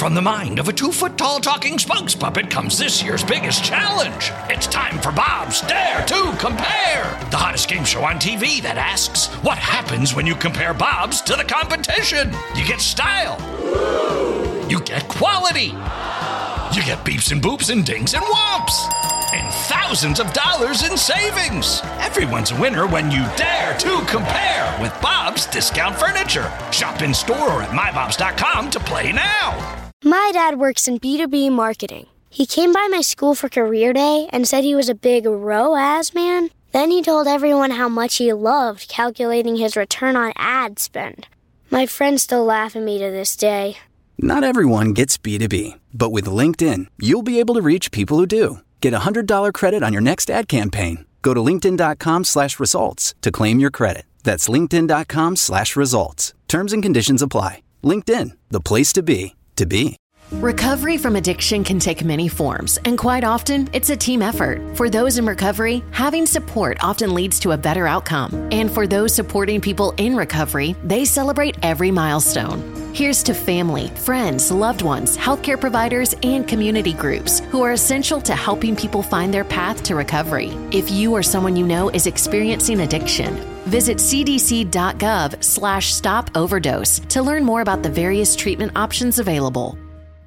from the mind of a 2-foot-tall talking spokes puppet comes this year's biggest challenge. It's time for Bob's Dare to Compare, the hottest game show on TV that asks, what happens when you compare Bob's to the competition? You get style. You get quality. You get beeps and boops and dings and whomps. And thousands of dollars in savings. Everyone's a winner when you dare to compare with Bob's Discount Furniture. Shop in store or at mybobs.com to play now. My dad works in B2B marketing. He came by my school for career day and said he was a big ROAS man. Then he told everyone how much he loved calculating his return on ad spend. My friends still laugh at me to this day. Not everyone gets B2B, but with LinkedIn, you'll be able to reach people who do. Get a $100 credit on your next ad campaign. Go to linkedin.com/results to claim your credit. That's linkedin.com/results. Terms and conditions apply. LinkedIn, the place to be, to be. Recovery from addiction can take many forms, and quite often, it's a team effort. For those in recovery, having support often leads to a better outcome. And for those supporting people in recovery, they celebrate every milestone. Here's to family, friends, loved ones, healthcare providers, and community groups who are essential to helping people find their path to recovery. If you or someone you know is experiencing addiction, visit cdc.gov/stop overdose to learn more about the various treatment options available.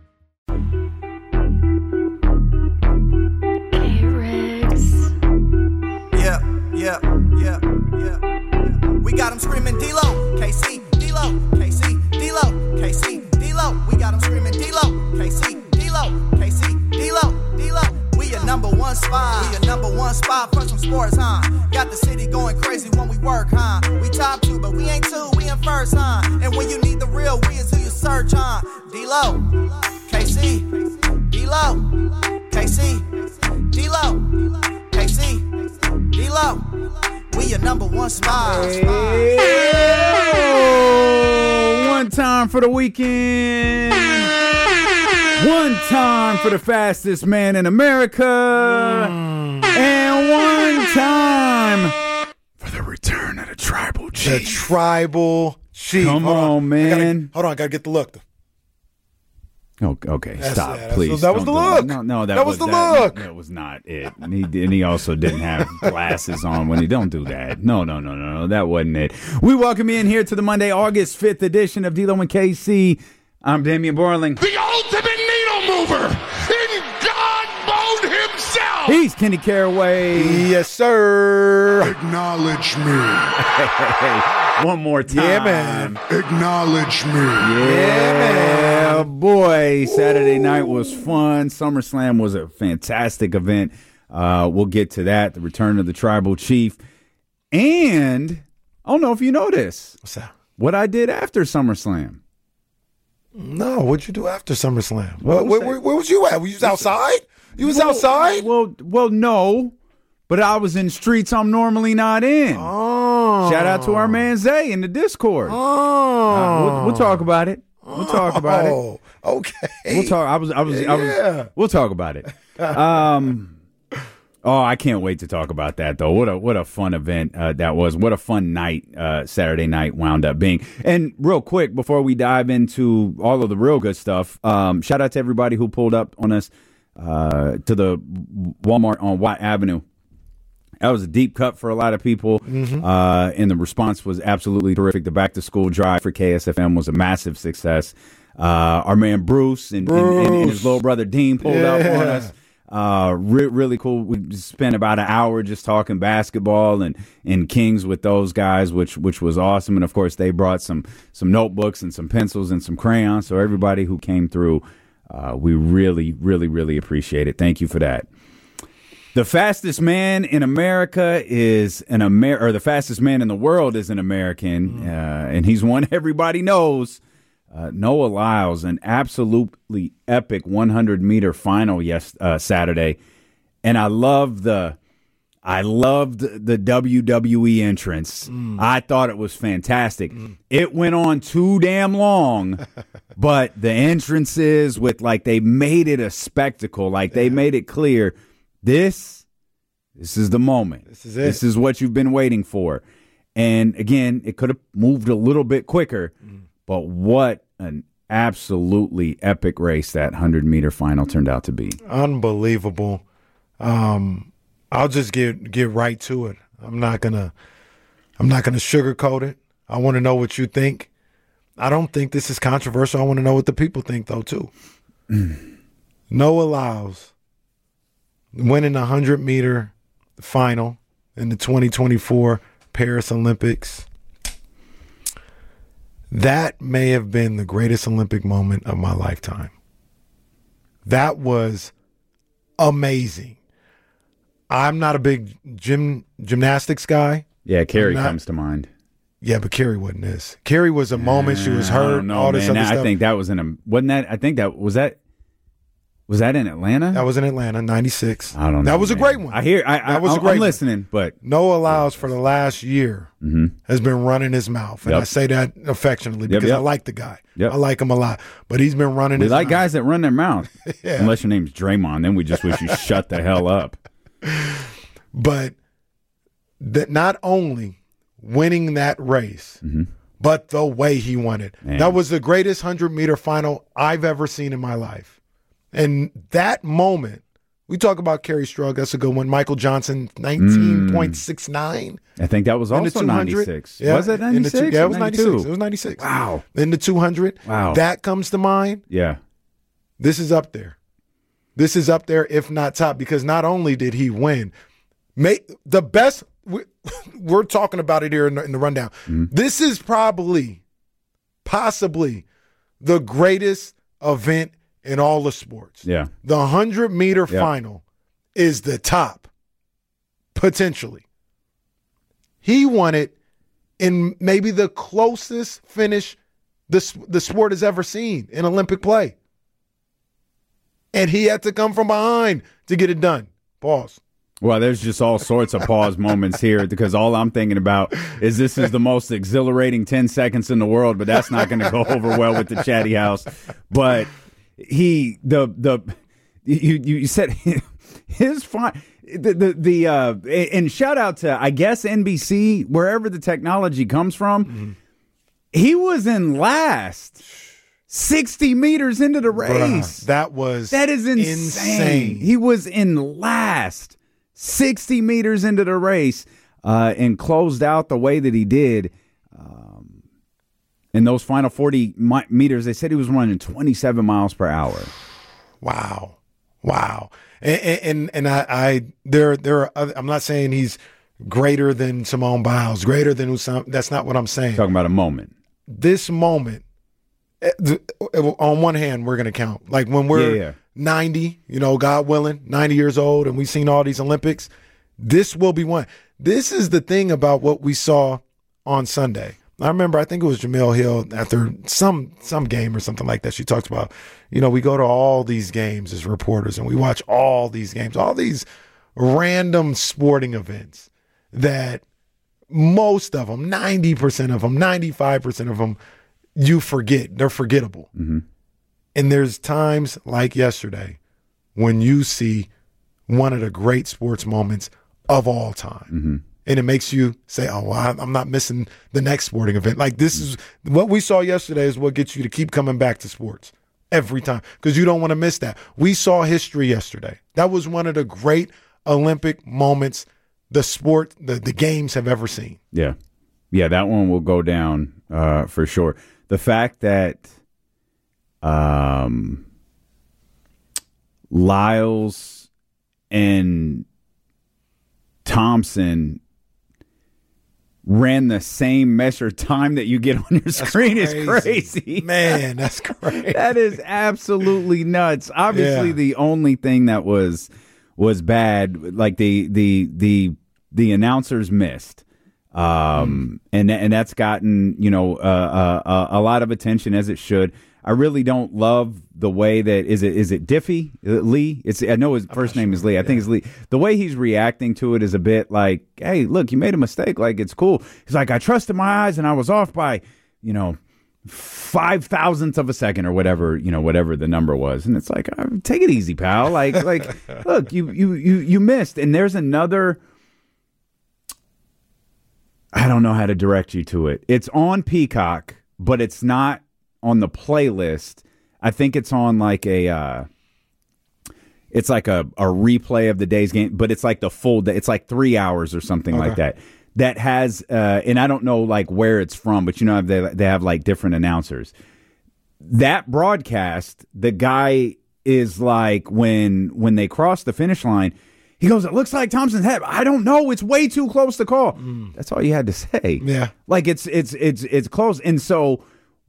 Yeah. We got them screaming D-Lo, KC, D-Lo, KC, D-Lo, KC, D-Lo. We got them screaming D-Lo, KC, D-Lo, KC, D-Lo, D-Lo. We your number one spot. We your number one spot for some sports, huh? Got the city going crazy when we work, huh? We top 2, but we ain't 2, we in first, huh? And when you need the real, we is who you search, huh? D-Lo, KC, D-Lo, KC, D-Lo, KC, D-Lo. We your number one spot. Hey, one time for the weekend. One time for the fastest man in America. And one time for the return of the tribal chief. The tribal chief. Come on, man. I gotta get the look. Oh, okay, stop, please. That was the look. No, that was the look. That was not it. And he also didn't have glasses on when he don't do that. No, that wasn't it. We welcome you in here to the Monday, August 5th edition of D-Lo and KC. I'm Damian Borling. The ultimate needle mover in God mode himself. He's Kenny Caraway. Yes, sir. Acknowledge me. Hey, one more time. Yeah, man. Acknowledge me. Yeah, man. Boy, Saturday night was fun. SummerSlam was a fantastic event. We'll get to that. The return of the tribal chief. And I don't know if you know this. What's that? What I did after SummerSlam. No, what'd you do after SummerSlam? Where was you at? Were you outside? You was outside? Well, no. But I was in streets I'm normally not in. Oh. Shout out to our man Zay in the Discord. Oh. We'll talk about it. We'll talk about it. Oh, okay. We'll talk. We'll talk about it. Oh, I can't wait to talk about that though. What a fun event that was. What a fun night Saturday night wound up being. And real quick before we dive into all of the real good stuff, shout out to everybody who pulled up on us to the Walmart on Watt Avenue. That was a deep cut for a lot of people, and the response was absolutely terrific. The back-to-school drive for KSFM was a massive success. Our man Bruce and his little brother Dean pulled up on us. Really cool. We spent about an hour just talking basketball and Kings with those guys, which was awesome. And, of course, they brought some notebooks and some pencils and some crayons. So everybody who came through, we really, really, really appreciate it. Thank you for that. The fastest man in America is or the fastest man in the world is an American, and he's one everybody knows. Noah Lyles, an absolutely epic 100-meter final Saturday, and I loved the WWE entrance. I thought it was fantastic. It went on too damn long, but the entrances they made it a spectacle. They made it clear. This is the moment. This is it. This is what you've been waiting for. And again, it could have moved a little bit quicker, but what an absolutely epic race that 100-meter final turned out to be. Unbelievable. I'll just get right to it. I'm not gonna sugarcoat it. I want to know what you think. I don't think this is controversial. I want to know what the people think, though, too. Noah Lyles winning the 100-meter final in the 2024 Paris Olympics. That may have been the greatest Olympic moment of my lifetime. That was amazing. I'm not a big gymnastics guy. Yeah, Carrie comes to mind. Yeah, but Carrie wasn't this. Carrie was a moment. She was hurt. All this other stuff. I think that was wasn't that? I think that was that. Was that in Atlanta? That was in Atlanta, 96. I don't know. That was a great one. I'm listening, but Noah Lyles for the last year has been running his mouth. And I say that affectionately because I like the guy. I like him a lot. But he's been running his mouth. We like guys that run their mouth. Unless your name's Draymond, then we just wish you shut the hell up. But that not only winning that race, but the way he won it. Man. That was the greatest 100-meter final I've ever seen in my life. And that moment, we talk about Kerry Strug, that's a good one. Michael Johnson, 19.69. I think that was also 96. Yeah. Was it 96? Yeah, it was 96. It was 96. Wow. In the 200. Wow. That comes to mind. Yeah. This is up there. This is up there, if not top, because not only did he win, the best, we're talking about it here in the rundown. This is possibly the greatest event in all the sports. Yeah. The 100-meter final is the top, potentially. He won it in maybe the closest finish the sport has ever seen in Olympic play. And he had to come from behind to get it done. Pause. Well, there's just all sorts of pause moments here because all I'm thinking about is this is the most exhilarating 10 seconds in the world, but that's not going to go over well with the Chatty House. But you said his fine and shout out to, I guess, NBC, wherever the technology comes from. He was in last 60 meters into the race. Bruh, that is insane. He was in last 60 meters into the race and closed out the way that he did. In those final 40 meters, they said he was running 27 miles per hour. Wow. And there are other, I'm not saying he's greater than Simone Biles, greater than Usama. That's not what I'm saying. Talking about a moment. This moment, on one hand, we're going to count. Like when we're 90, God willing, 90 years old, and we've seen all these Olympics, this will be one. This is the thing about what we saw on Sunday. I remember, I think it was Jemele Hill after some game or something like that. She talks about, we go to all these games as reporters and we watch all these games, all these random sporting events that most of them, 90% of them, 95% of them, you forget. They're forgettable. And there's times like yesterday when you see one of the great sports moments of all time. And it makes you say, oh, well, I'm not missing the next sporting event. Like this is what we saw yesterday is what gets you to keep coming back to sports every time because you don't want to miss that. We saw history yesterday. That was one of the great Olympic moments the games have ever seen. Yeah. Yeah, that one will go down for sure. The fact that Lyles and Thompson ran the same measured time that you get on your screen is crazy. Man, that's crazy. That is absolutely nuts. Obviously, the only thing that was bad, like the announcers missed. And that's gotten, a lot of attention as it should. I really don't love the way that is it Diffie Lee? I know his first name is Lee. I think it's Lee. The way he's reacting to it is a bit like, hey, look, you made a mistake. Like, it's cool. He's like, I trusted my eyes and I was off by, 5,000th of a second or whatever the number was. And it's like, take it easy, pal. Like, look, you missed. And there's another, I don't know how to direct you to it. It's on Peacock, but it's not on the playlist. I think it's on like a replay of the day's game, but it's like the full day. It's like 3 hours or something like that. That has, and I don't know like where it's from, but you know they have like different announcers. That broadcast, the guy is like when they cross the finish line, he goes, "It looks like Thompson's head. I don't know. It's way too close to call." That's all you had to say. Yeah, like it's close, and so.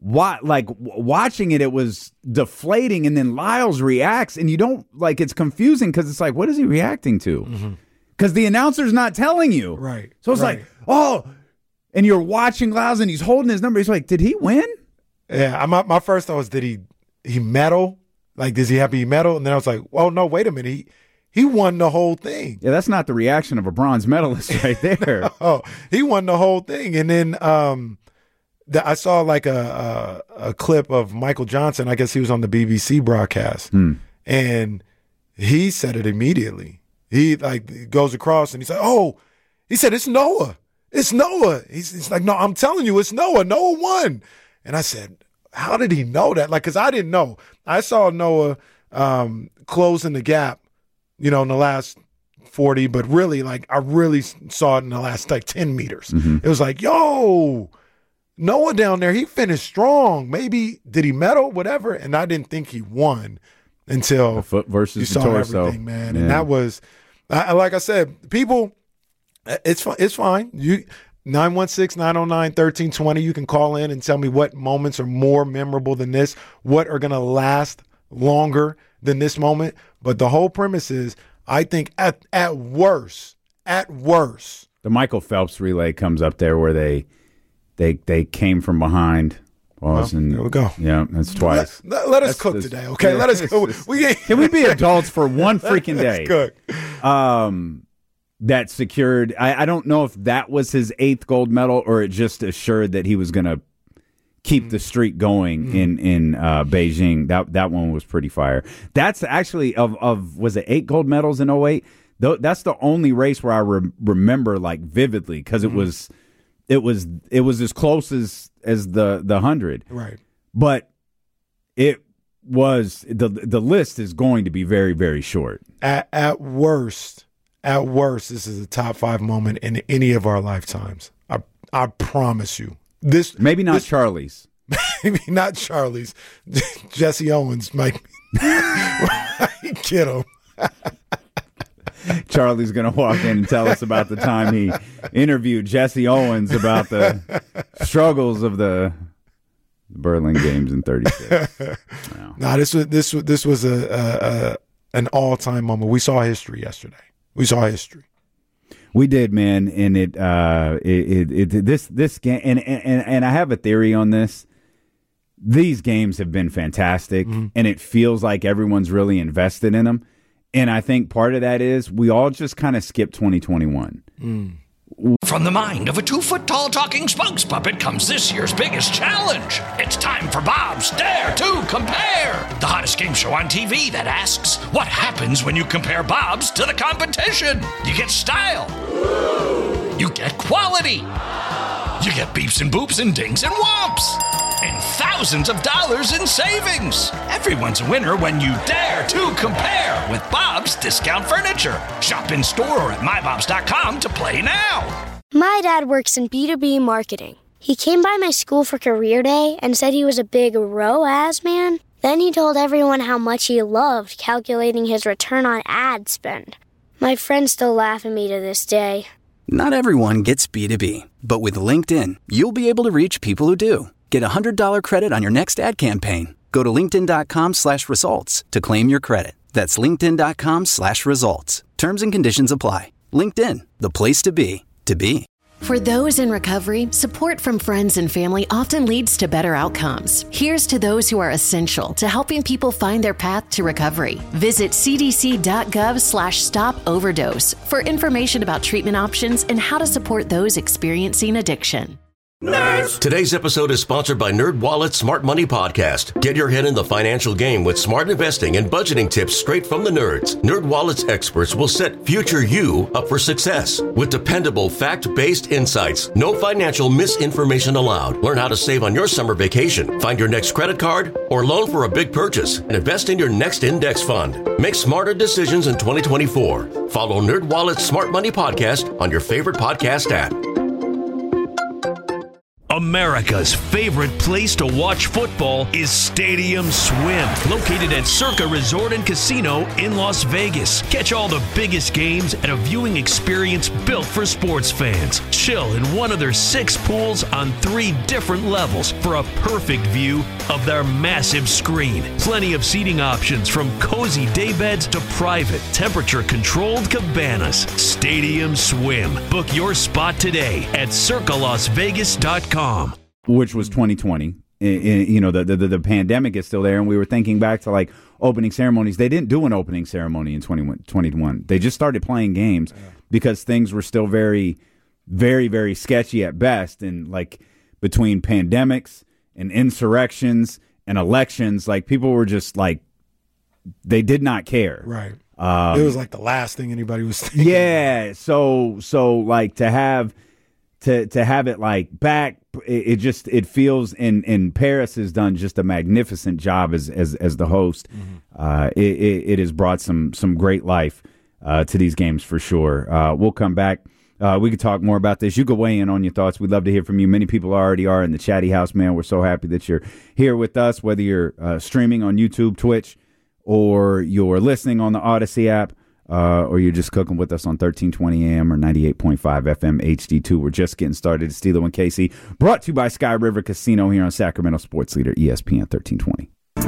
Watching it was deflating, and then Lyles reacts, and you don't like. It's confusing because it's like, what is he reacting to? Because the announcer's not telling you, right? So it's like, oh, and you're watching Lyles, and he's holding his number. He's like, did he win? Yeah, my first thought was, did he medal? Like, does he have to be medal? And then I was like, oh no, wait a minute, he won the whole thing. Yeah, that's not the reaction of a bronze medalist right there. Oh, he won the whole thing, and then I saw like a clip of Michael Johnson. I guess he was on the BBC broadcast, and he said it immediately. He like goes across and he's like, "Oh," he said, "It's Noah. It's Noah." He's like, "No, I'm telling you, it's Noah. Noah won." And I said, "How did he know that?" Like, because I didn't know. I saw Noah closing the gap, in the last 40, but really, like, I really saw it in the last like 10 meters. It was like, yo. Noah down there, he finished strong. Maybe did he medal, whatever, and I didn't think he won until the foot versus you saw the torso. Everything, man. Yeah. And that was, like I said, people, it's fine. You 916-909-1320. You can call in and tell me what moments are more memorable than this. What are going to last longer than this moment? But the whole premise is, I think at worst, the Michael Phelps relay comes up there where they came from behind. There we go. Yeah, that's twice. Let us cook today, okay? Let us cook. Can we be adults for one freaking day? Let's cook. That secured. I don't know if that was his 8th gold medal or it just assured that he was going to keep the streak going in Beijing. That one was pretty fire. That's actually of was it 8 gold medals in 2008? That's the only race where I remember like vividly because it was. It was as close as the 100. Right. But it was the list is going to be very, very short. At worst, this is a top 5 moment in any of our lifetimes. I promise you. Maybe not Charlie's. Maybe not Charlie's. Jesse Owens might get him. Charlie's going to walk in and tell us about the time he interviewed Jesse Owens about the struggles of the Berlin Games in 36. Wow. No, this was an all-time moment. We saw history yesterday. We saw history. We did, man, and this game, and I have a theory on this. These games have been fantastic, and it feels like everyone's really invested in them. And I think part of that is we all just kind of skipped 2021. From the mind of a 2-foot-tall talking spokes puppet comes this year's biggest challenge. It's time for Bob's Dare to Compare, the hottest game show on TV that asks, what happens when you compare Bob's to the competition? You get style. You get quality. You get beeps and boops and dings and whomps. And thousands of dollars in savings. Everyone's a winner when you dare to compare with Bob's Discount Furniture. Shop in store or at mybobs.com to play now. My dad works in B2B marketing. He came by my school for career day and said he was a big ROAS man. Then he told everyone how much he loved calculating his return on ad spend. My friends still laugh at me to this day. Not everyone gets B2B, but with LinkedIn, you'll be able to reach people who do. Get a $100 credit on your next ad campaign. Go to linkedin.com/results to claim your credit. That's linkedin.com/results. Terms and conditions apply. LinkedIn, the place to be, to be. For those in recovery, support from friends and family often leads to better outcomes. Here's to those who are essential to helping people find their path to recovery. Visit cdc.gov/stop overdose for information about treatment options and how to support those experiencing addiction. Nerds! Today's episode is sponsored by NerdWallet's Smart Money Podcast. Get your head in the financial game with smart investing and budgeting tips straight from the nerds. NerdWallet's experts will set future you up for success. With dependable, fact-based insights, no financial misinformation allowed. Learn how to save on your summer vacation, find your next credit card, or loan for a big purchase, and invest in your next index fund. Make smarter decisions in 2024. Follow NerdWallet's Smart Money Podcast on your favorite podcast app. America's favorite place to watch football is Stadium Swim, located at Circa Resort and Casino in Las Vegas. Catch all the biggest games at a viewing experience built for sports fans. Chill in one of their 6 pools on 3 different levels for a perfect view of their massive screen. Plenty of seating options from cozy daybeds to private, temperature-controlled cabanas. Stadium Swim. Book your spot today at circalasvegas.com. Which was 2020. The pandemic is still there, and we were thinking back to like opening ceremonies. They didn't do an opening ceremony in 2021. They just started playing games because things were still very, very, very sketchy at best. And like between pandemics and insurrections and elections, like people were just like, they did not care. Right. It was like the last thing anybody was thinking. Yeah. So like to have it like back, it feels, and Paris has done just a magnificent job as the host. Mm-hmm. It has brought some great life to these games for sure. We'll come back. We could talk more about this. You could weigh in on your thoughts. We'd love to hear from you. Many people already are in the chatty house, man. We're so happy that you're here with us, whether you're streaming on YouTube, Twitch, or you're listening on the Odyssey app. Or you're just cooking with us on 1320 AM or 98.5 FM HD2. We're just getting started. It's Steelo and KC, brought to you by Sky River Casino here on Sacramento Sports Leader, ESPN 1320.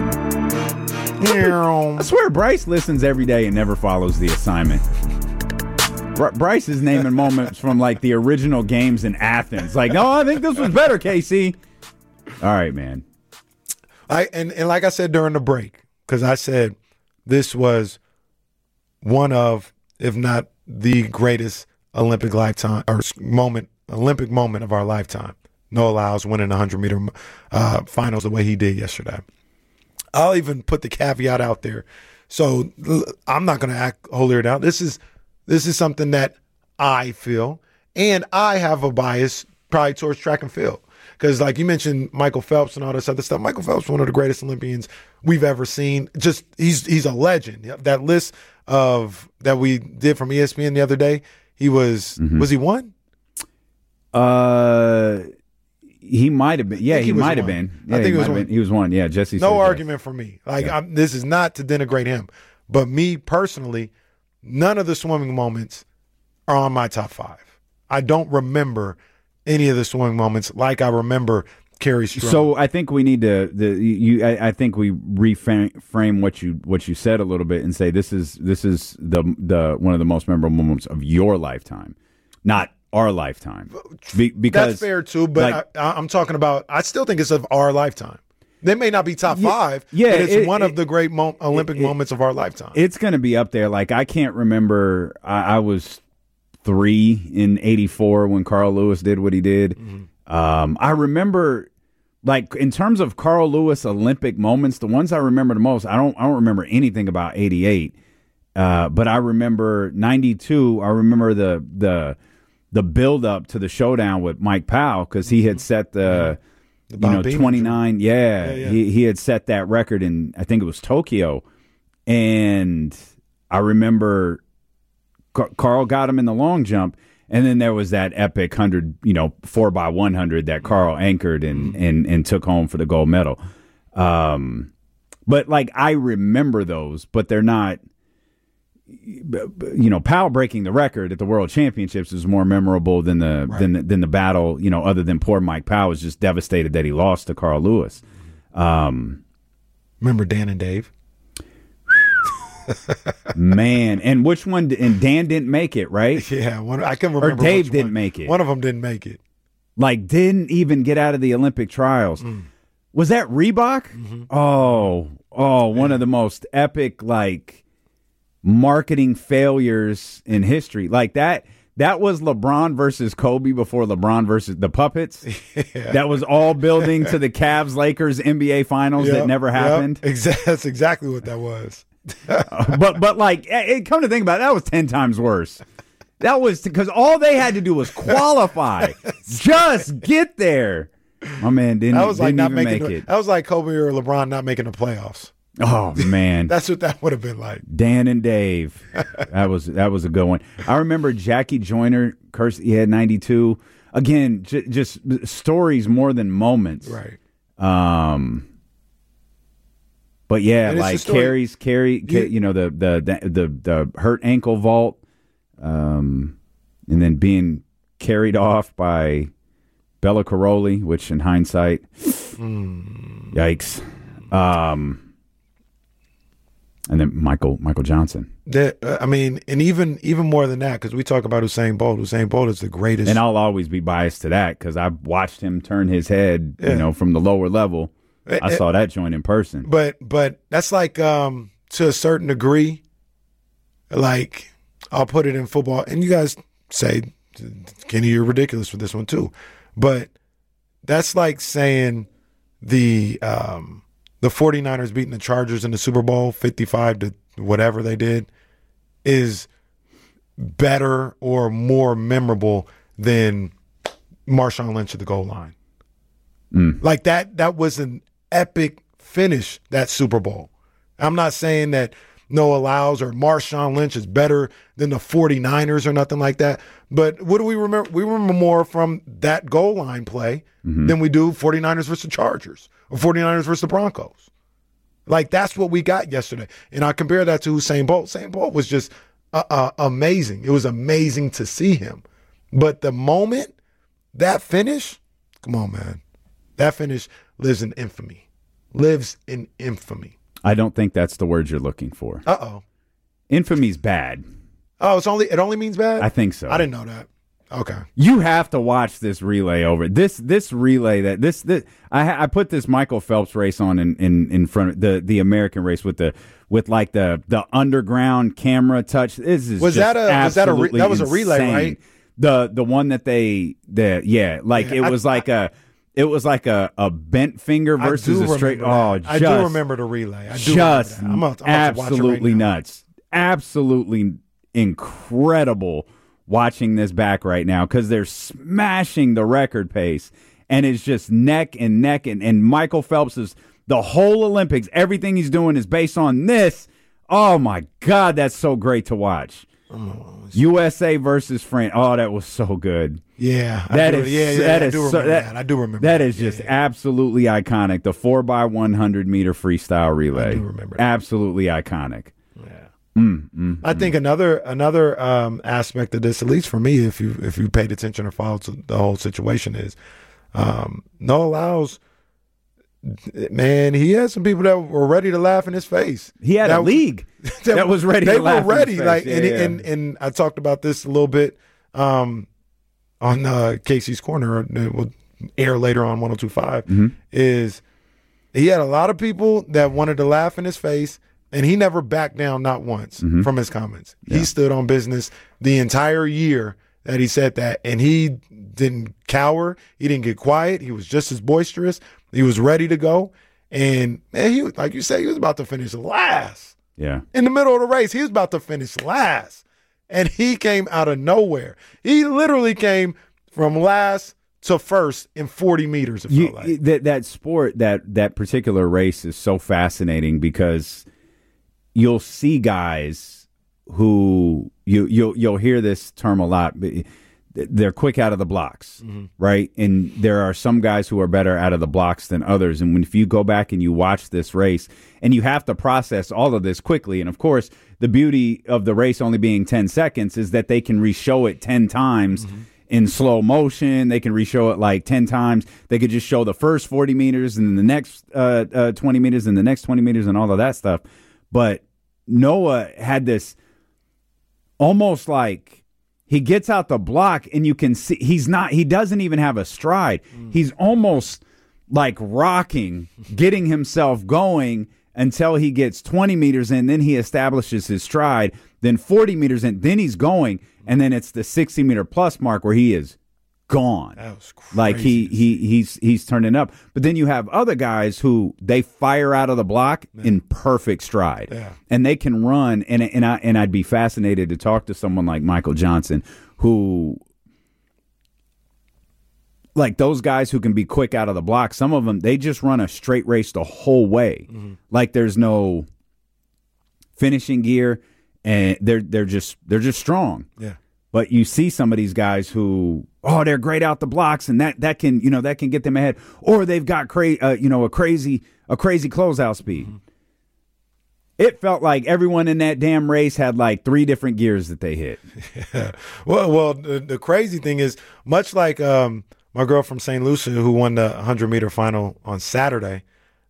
I swear Bryce listens every day and never follows the assignment. Bryce is naming moments from like the original games in Athens. Like, no, I think this was better, KC. All right, man. And like I said during the break, because I said this was one of, if not the greatest Olympic moment of our lifetime. Noah Lyles winning the 100-meter finals the way he did yesterday. I'll even put the caveat out there. So I'm not going to act holier than thou. This is something that I feel, and I have a bias probably towards track and field. Because like you mentioned Michael Phelps and all this other stuff. Michael Phelps, one of the greatest Olympians we've ever seen. Just he's a legend. That list that we did from ESPN the other day, he was was he one? He might have been. Yeah, he might have been. Yeah, I think he was one. He was one. Yeah, Jesse. No argument for me. Like this is not to denigrate him, but me personally, none of the swimming moments are on my top 5. I don't remember any of the swimming moments like I remember Kerri Strug. So I think we need to I think we reframe what you said a little bit and say this is the one of the most memorable moments of your lifetime, not our lifetime. Because that's fair too, but like, I'm talking about. I still think it's of our lifetime. They may not be top 5, but it's one of the great Olympic moments of our lifetime. It's going to be up there. Like I can't remember. I was 3 in '84 when Carl Lewis did what he did. Mm-hmm. I remember, like in terms of Carl Lewis Olympic moments, the ones I remember the most. I don't remember anything about '88, but I remember '92. I remember the build up to the showdown with Mike Powell because he had set the 29. Yeah. He had set that record in, I think it was Tokyo, and I remember Carl got him in the long jump, and then there was that epic 100, 4x100 that Carl anchored and took home for the gold medal. But like I remember those, but they're not. Powell breaking the record at the World Championships is more memorable than the battle. Other than poor Mike Powell was just devastated that he lost to Carl Lewis. Remember Dan and Dave? Man, and which one? And Dan didn't make it, right? Yeah, I can remember. Or Dave didn't make it. One of them didn't make it. Like, didn't even get out of the Olympic trials. Was that Reebok? Mm-hmm. Oh, one of the most epic, like, marketing failures in history. Like, that That was LeBron versus Kobe before LeBron versus the Puppets. That was all building to the Cavs-Lakers NBA Finals that never happened. That's exactly what that was. but like, come to think about it, that was 10 times worse. That was because all they had to do was qualify. Just get there. My man didn't even make it. That was like Kobe or LeBron not making the playoffs. Oh man, that's what that would have been like. Dan and Dave, that was a good one. I remember Jackie Joyner, he had 92. Again, just stories more than moments, right? But yeah, like Carrie, the hurt ankle vault, and then being carried off by Bella Caroli, which in hindsight, yikes. And then Michael Johnson. And even more than that, because we talk about Usain Bolt. Usain Bolt is the greatest. And I'll always be biased to that because I watched him turn his head, from the lower level. I saw that joint in person. But that's like, to a certain degree, like, I'll put it in football. And you guys say, Kenny, you're ridiculous for this one too. But that's like saying the 49ers beating the Chargers in the Super Bowl 55 to whatever they did is better or more memorable than Marshawn Lynch at the goal line. Like that was an epic finish, that Super Bowl. I'm not saying that Noah Lyles or Marshawn Lynch is better than the 49ers or nothing like that. But what do we remember? We remember more from that goal line play than we do 49ers versus the Chargers or 49ers versus the Broncos. Like, that's what we got yesterday. And I compare that to Usain Bolt. Usain Bolt was just amazing. It was amazing to see him. But the moment, that finish, come on, man. That finish lives in infamy. I don't think that's the word you're looking for. Uh-oh. Infamy's bad. Oh, it only means bad? I think so. I didn't know that. Okay. You have to watch this relay over. This relay I put this Michael Phelps race on in front of the American race with the underground camera touch. This is that was a relay, right? The one that it was like a bent finger versus a straight. I do remember the relay. I do just I'm about to absolutely watch it right nuts. Absolutely incredible watching this back right now because they're smashing the record pace and it's just neck and neck and Michael Phelps is the whole Olympics. Everything he's doing is based on this. Oh my God, that's so great to watch. USA versus France. Oh, that was so good. Yeah, I do remember. That is just absolutely iconic. The 4x100 meter freestyle relay. I do remember. Absolutely iconic. I think another aspect of this, at least for me, if you paid attention or followed the whole situation, is Noah Lyles. Man, he had some people that were ready to laugh in his face. He had a league that was ready. They to laugh were ready. In his face. And I talked about this a little bit on Casey's Corner. It will air later on 102.5. Is he had a lot of people that wanted to laugh in his face. And he never backed down, not once, from his comments. Yeah. He stood on business the entire year that he said that. And he didn't cower. He didn't get quiet. He was just as boisterous. He was ready to go. And, man, he was, like you said, he was about to finish last. Yeah. In the middle of the race, he was about to finish last. And he came out of nowhere. He literally came from last to first in 40 meters, it felt like. That sport, that particular race is so fascinating because – you'll see guys who you'll hear this term a lot. They're quick out of the blocks, right? And there are some guys who are better out of the blocks than others. And if you go back and you watch this race, and you have to process all of this quickly, and of course, the beauty of the race only being 10 seconds is that they can re-show it 10 times in slow motion. They can re-show it like 10 times. They could just show the first 40 meters and then the next 20 meters and the next 20 meters and all of that stuff. But Noah had this almost like he gets out the block and you can see he doesn't even have a stride. He's almost like rocking, getting himself going until he gets 20 meters in. Then he establishes his stride. Then 40 meters in. Then he's going. And then it's the 60-meter plus mark where he is gone. That was crazy. Like he's turning up. But then you have other guys who they fire out of the block in perfect stride. Yeah. And they can run. And I'd be fascinated to talk to someone like Michael Johnson, who, like those guys who can be quick out of the block, some of them, they just run a straight race the whole way. Mm-hmm. Like there's no finishing gear, and they're just strong. Yeah. But you see some of these guys who, they're great out the blocks, and that can get them ahead, or they've got a crazy closeout speed. Mm-hmm. It felt like everyone in that damn race had like 3 different gears that they hit. Yeah. Well, the crazy thing is, much like my girl from St. Lucia who won the 100-meter final on Saturday,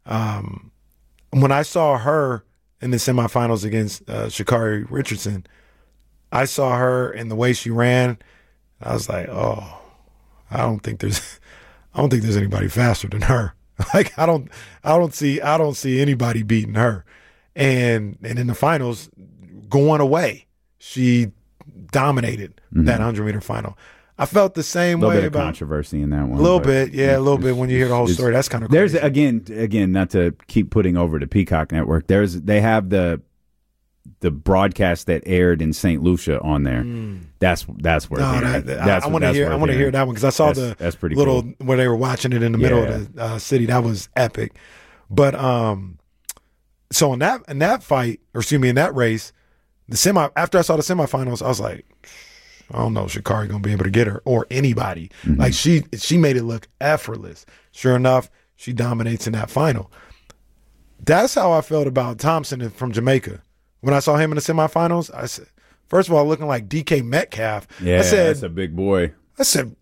when I saw her in the semifinals against Sha'Carri Richardson, I saw her and the way she ran. I was like, I don't think there's anybody faster than her. Like I don't see anybody beating her. And in the finals, going away, she dominated that 100-meter final. I felt the same way about. A little bit of controversy in that one. A little bit, yeah, a little bit. When you hear the whole story, that's kind of crazy. There's again, not to keep putting over the Peacock Network. They have the broadcast that aired in St. Lucia on there. That's where I want to hear that one because I saw that's pretty little cool. Where they were watching it in the middle of the city. That was epic. But so in that fight, or excuse me, in that race, after I saw the semifinals, I was like, I don't know, Sha'Carri gonna be able to get her or anybody. Mm-hmm. Like she made it look effortless. Sure enough, she dominates in that final. That's how I felt about Thompson from Jamaica. When I saw him in the semifinals, I said, first of all, looking like DK Metcalf. Yeah, I said, that's a big boy. I said,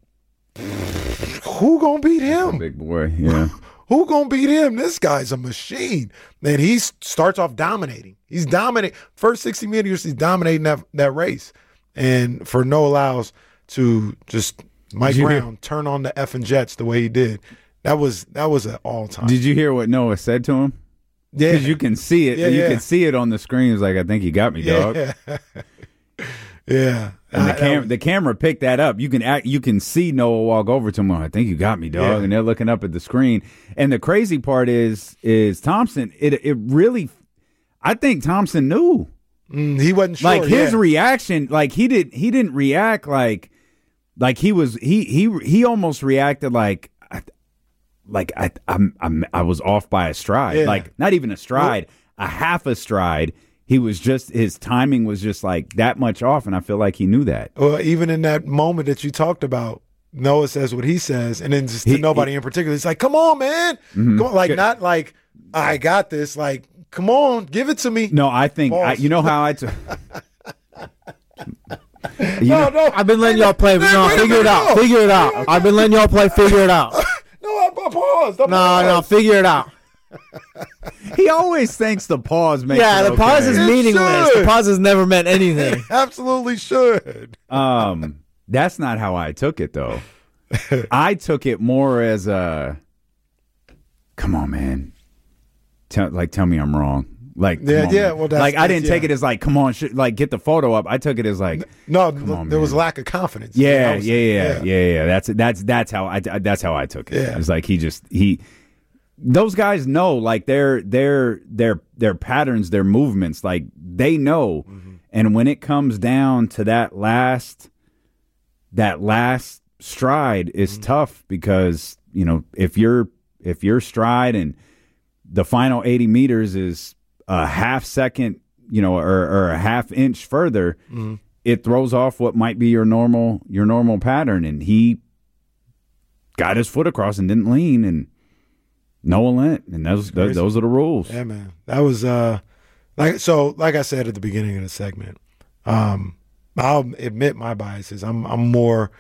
who gonna beat him? That's a big boy, yeah. Who gonna beat him? This guy's a machine. And he starts off dominating. He's dominating. First 60 meters, he's dominating that race. And for Noah Lyles to just Mike Brown turn on the effing Jets the way he did, that was an all-time. Did you hear what Noah said to him? Yeah, because you can see it. You can see it on the screen. It's like, I think you got me, dog. Yeah. And the camera picked that up. You can see Noah walk over to him. I think you got me, dog. Yeah. And they're looking up at the screen. And the crazy part is Thompson. It really, I think Thompson knew. He wasn't sure. Like his reaction, like he didn't react like he was. He almost reacted like I was off by a stride. Yeah. Like not even a stride, a half a stride. He was just, his timing was just like that much off, and I feel like he knew that. Well, even in that moment that you talked about, Noah says what he says, and then just to nobody in particular, he's like, "Come on, man, come on!" Like not like I got this. Like, come on, give it to me. No, I think you know how I. No, I've been letting y'all play. Figure it out. Figure it out. I've been letting y'all play. Figure it out. No, I paused. No, figure it out. He always thinks the pause makes the pause is meaningless. The pause has never meant anything. Absolutely should. That's not how I took it, though. I took it more as a, come on, man. Tell me I'm wrong. Like, well, that's, like I didn't take it as like, come on, like get the photo up. I took it as like, no, there was lack of confidence. Yeah. That's how I took it. Yeah. It's like those guys know, like their patterns, their movements, like they know. Mm-hmm. And when it comes down to that last stride is tough because, you know, if your stride and the final 80 meters is a half second, you know, or a half inch further, it throws off what might be your normal pattern. And he got his foot across and didn't lean, and Noah lent, and those are the rules. Yeah, man. That was like I said at the beginning of the segment. I'll admit my biases. I'm more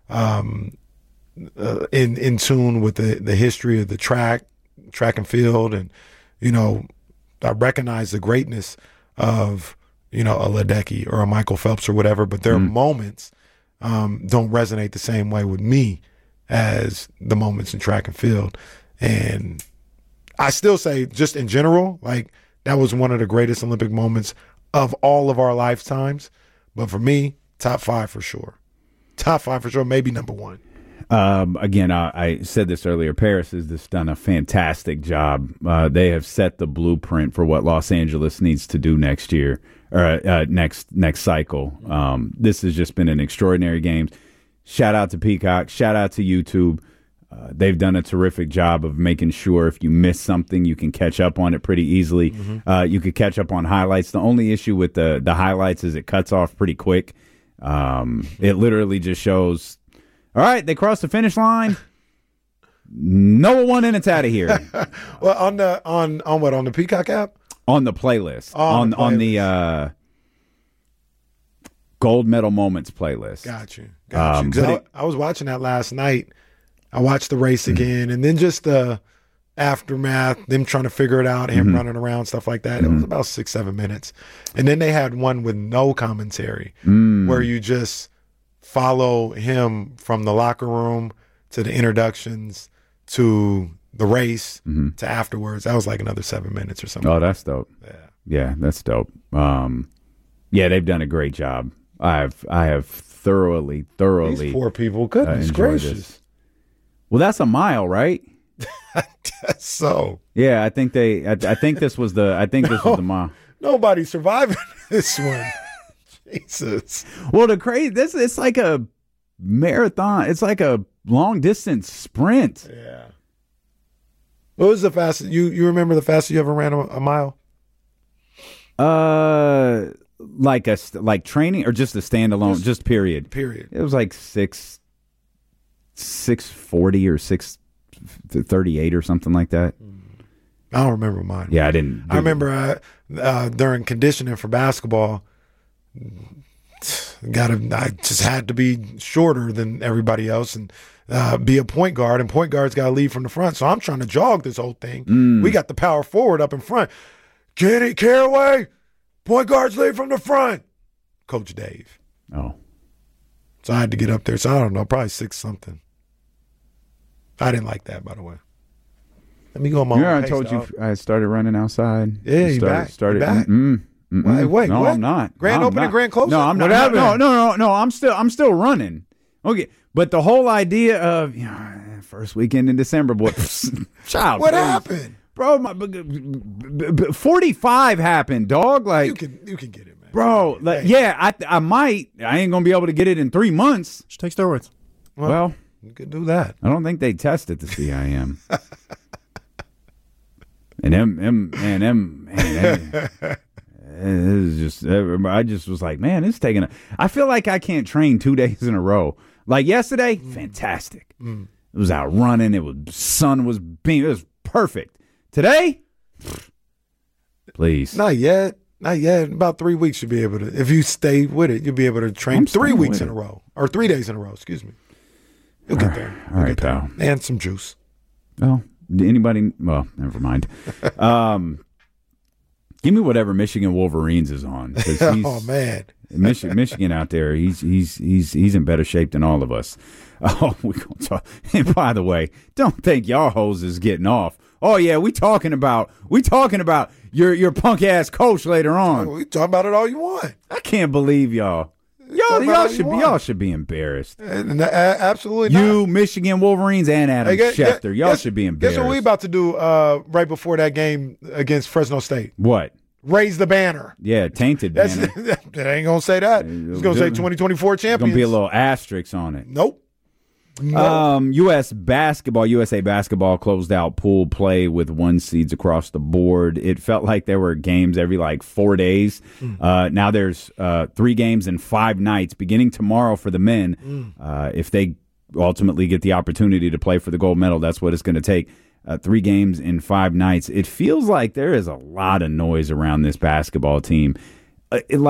in tune with the history of the track and field, and you know, I recognize the greatness of, you know, a Ledecky or a Michael Phelps or whatever, but their moments don't resonate the same way with me as the moments in track and field. And I still say, just in general, like, that was one of the greatest Olympic moments of all of our lifetimes. But for me, top 5 for sure. Top 5 for sure, maybe number 1. Again, I said this earlier. Paris has just done a fantastic job. They have set the blueprint for what Los Angeles needs to do next year, or next cycle. This has just been an extraordinary game. Shout out to Peacock. Shout out to YouTube. They've done a terrific job of making sure if you miss something, you can catch up on it pretty easily. You could catch up on highlights. The only issue with the highlights is it cuts off pretty quick. It literally just shows, all right, they crossed the finish line. No one, and it's out of here. Well, on the Peacock app? On the playlist. On the Gold Medal Moments playlist. Got you. I was watching that last night. I watched the race again, and then just the aftermath, them trying to figure it out, him running around, stuff like that. It was about 6-7 minutes. And then they had one with no commentary where you just follow him from the locker room to the introductions to the race to afterwards. That was like another 7 minutes or something. Oh, that's dope. Yeah, that's dope. Yeah, they've done a great job. I have thoroughly These poor people, goodness gracious. This. Well, that's a mile, right? So yeah, I think this was the mile. Nobody's surviving this one. Jesus. Well, it's like a marathon. It's like a long distance sprint. Yeah. What was the fastest? You remember the fastest you ever ran a mile? Like training or just a standalone, just period. Period. It was like 6:40 or 6:38 or something like that. I don't remember mine. Yeah, I didn't. I remember during conditioning for basketball, I just had to be shorter than everybody else and be a point guard, and point guards got to lead from the front. So I'm trying to jog this whole thing. We got the power forward up in front. Get it, Caraway. Point guards lead from the front. Coach Dave. Oh. So I had to get up there. So I don't know, probably 6-something. I didn't like that, by the way. Let me go on my own pace, I told dog. you I started running outside. Yeah, you back? Wait, no, what? I'm not. Grand opening, grand closing? No, I'm not. No. I'm still running. Okay, but the whole idea of first weekend in December, boy, child. What happened, bro? 45 happened, dog. Like you can get it, man, bro. Like, yeah, I might. I ain't gonna be able to get it in 3 months. Just take steroids. Well, you could do that. I don't think they test at the CIM. And them, it was just, I just was like, man, it's taking I feel like I can't train 2 days in a row. Like yesterday, fantastic. It was out running. Sun was beaming. It was perfect. Today, please. Not yet. About 3 weeks you'll be able to, if you stay with it, you'll be able to train 3 weeks in a row. Or 3 days in a row, excuse me. You'll get there. All right, pal. And some juice. Well, anybody? Well, never mind. Give me whatever Michigan Wolverines is on. Oh man, Michigan out there. He's in better shape than all of us. Oh, we gonna talk. And by the way, don't think y'all hoes is getting off. Oh yeah, we talking about your punk ass coach later on. We talk about it all you want. I can't believe y'all. Y'all should be embarrassed. Absolutely you, not. Michigan Wolverines, and Adam Schefter. Y'all should be embarrassed. Guess what we about to do right before that game against Fresno State? What? Raise the banner. Yeah, tainted banner. That ain't going to say that. It's going to say 2024 champions. Going to be a little asterisk on it. Nope. USA basketball closed out pool play with 1 seeds across the board. It felt like there were games every 4 days. Now there's 3 games in 5 nights beginning tomorrow for the men. If they ultimately get the opportunity to play for the gold medal, that's what it's going to take. 3 games in 5 nights. It feels like there is a lot of noise around this basketball team. And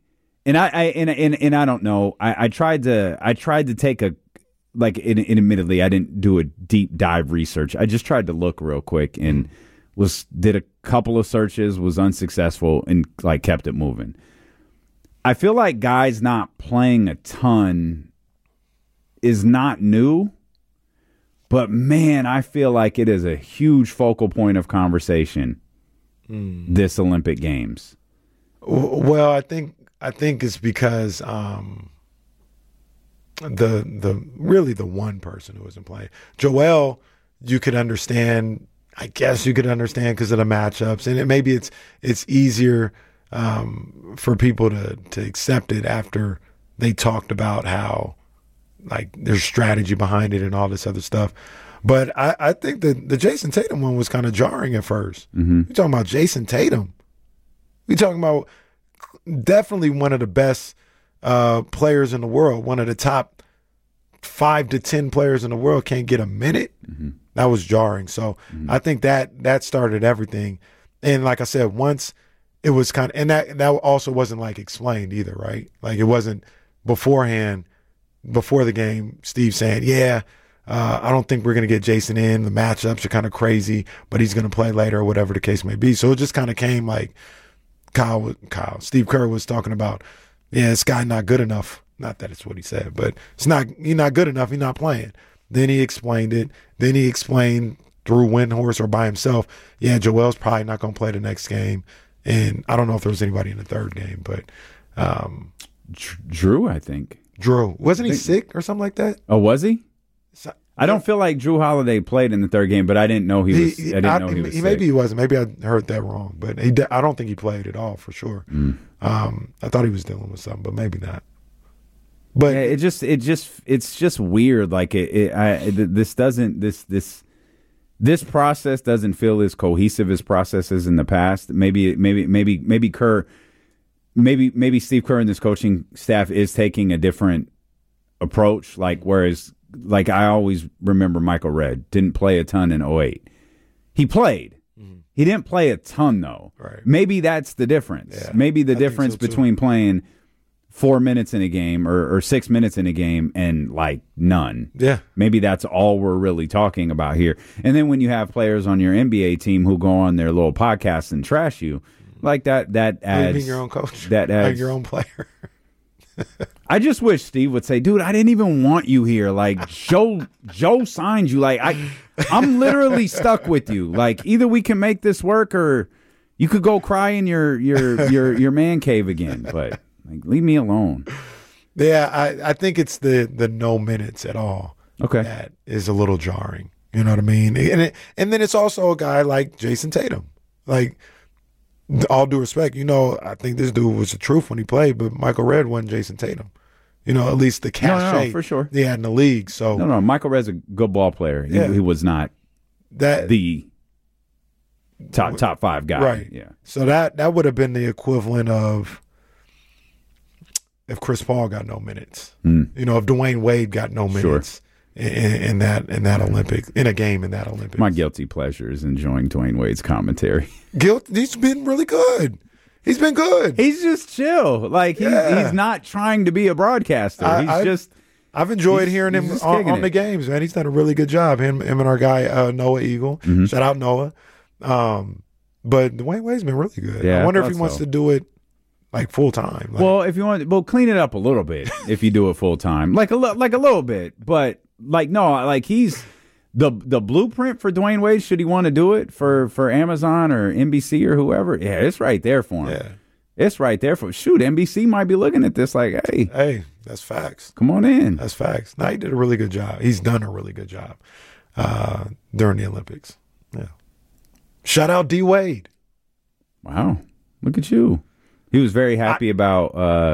I don't know. I tried to take a admittedly, I didn't do a deep dive research. I just tried to look real quick and did a couple of searches, was unsuccessful, and kept it moving. I feel like guys not playing a ton is not new, But, man, I feel like it is a huge focal point of conversation, this Olympic Games. Well, I think it's because the one person who wasn't playing. Joel, you could understand. I guess you could understand because of the matchups, and maybe it's easier for people to accept it after they talked about how like there's strategy behind it and all this other stuff. But I think the Jason Tatum one was kind of jarring at first. You're talking about Jason Tatum. You're talking about definitely one of the best players in the world, one of the top 5 to 10 players in the world can't get a minute. That was jarring. So I think that started everything. And like I said, once it was kind of, and that also wasn't like explained either, right? Like it wasn't beforehand, before the game, Steve saying, I don't think we're going to get Jason in. The matchups are kind of crazy, but he's going to play later or whatever the case may be. So it just kind of came like Steve Kerr was talking about, this guy not good enough. Not that it's what he said, but he's not good enough. He's not playing. Then he explained it. Then he explained through Windhorst or by himself, Joel's probably not going to play the next game. And I don't know if there was anybody in the third game, but Drew, I think. Drew. Wasn't he sick or something like that? Oh, was he? I don't feel like Drew Holiday played in the third game, but I didn't know he was. I didn't know he was sick. Maybe he wasn't. Maybe I heard that wrong. But I don't think he played at all for sure. I thought he was dealing with something, but maybe not. But it's just weird. Like this process doesn't feel as cohesive as processes in the past. Maybe Steve Kerr and this coaching staff is taking a different approach. Like whereas. Like I always remember Michael Redd didn't play a ton in 2008. He played. He didn't play a ton though. Right. Maybe that's the difference. Yeah, maybe the difference between playing 4 minutes in a game or 6 minutes in a game and like none. Yeah. Maybe that's all we're really talking about here. And then when you have players on your NBA team who go on their little podcasts and trash you, like that adds being your own coach. That adds like your own player. I just wish Steve would say, dude, I didn't even want you here. Like Joe signed you. Like I'm literally stuck with you. Like either we can make this work or you could go cry in your man cave again. But like leave me alone. Yeah, I think it's the no minutes at all. Okay. That is a little jarring. You know what I mean? And then it's also a guy like Jason Tatum. Like all due respect, I think this dude was the truth when he played, but Michael Redd wasn't Jason Tatum. At least the cachet no, for sure. he had in the league. So no, Michael Redd's a good ball player. He was not the top 5 guy. Right. Yeah. So that would have been the equivalent of if Chris Paul got no minutes. If Dwayne Wade got no minutes. In that Olympics, in a game in that Olympics. My guilty pleasure is enjoying Dwayne Wade's commentary. He's been really good. He's been good. He's just chill. Like he's not trying to be a broadcaster. I've enjoyed hearing him on the games, man. He's done a really good job. Him and our guy Noah Eagle. Shout out Noah. But Dwayne Wade's been really good. Yeah, I wonder if he wants to do it like full time. Well, if you want, clean it up a little bit. If you do it full time, like a little bit, but. He's the blueprint for Dwayne Wade. Should he want to do it for Amazon or NBC or whoever? Yeah, it's right there for him. Yeah, it's right there for. Shoot, NBC might be looking at this like, hey, that's facts. Come on in. That's facts. No, he did a really good job. He's done a really good job during the Olympics. Yeah. Shout out D Wade. Wow, look at you. He was very happy about.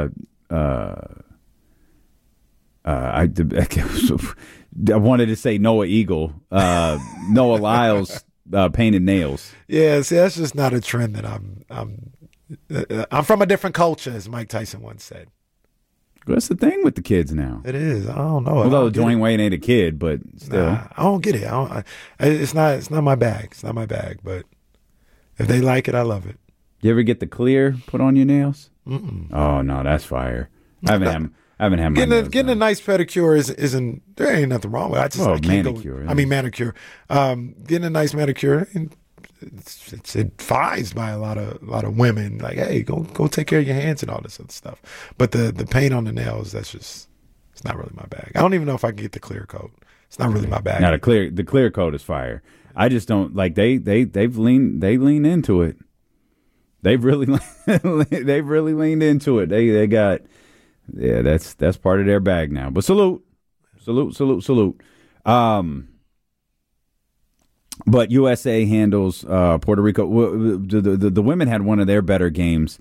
I wanted to say Noah Eagle, Noah Lyles painted nails. Yeah, see, that's just not a trend that I'm from a different culture, as Mike Tyson once said. What's the thing with the kids now? It is. I don't know. Although Dwayne Wade ain't a kid, but still, I don't get it. It's not my bag. It's not my bag. But if they like it, I love it. You ever get the clear put on your nails? Mm-mm. Oh no, that's fire. I haven't had my getting a nice pedicure isn't there ain't nothing wrong with it. I manicure. Manicure. Getting a nice manicure, it's advised by a lot of women. Like, hey, go take care of your hands and all this other stuff. But the paint on the nails, it's not really my bag. I don't even know if I can get the clear coat. It's not really my bag. Now the clear coat is fire. I just don't like they've leaned into it. They've really leaned into it. They got that's part of their bag now. But salute. But USA handles Puerto Rico. The women had one of their better games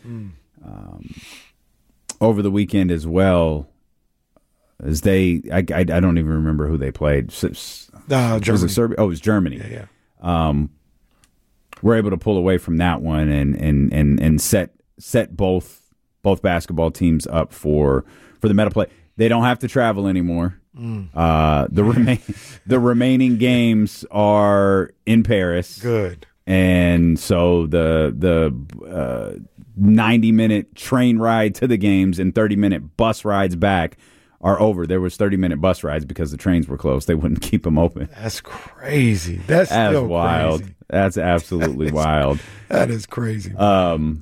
over the weekend as well. As I don't even remember who they played. Germany. Was it Serbia? Oh, it was Germany. Yeah. We're able to pull away from that one and set both basketball teams up for the medal play. They don't have to travel anymore. The remaining games are in Paris. Good. And so the 90-minute train ride to the games and 30-minute bus rides back are over. There was 30-minute bus rides because the trains were closed. They wouldn't keep them open. That's crazy. That's wild. Crazy. That's absolutely wild. That is crazy. But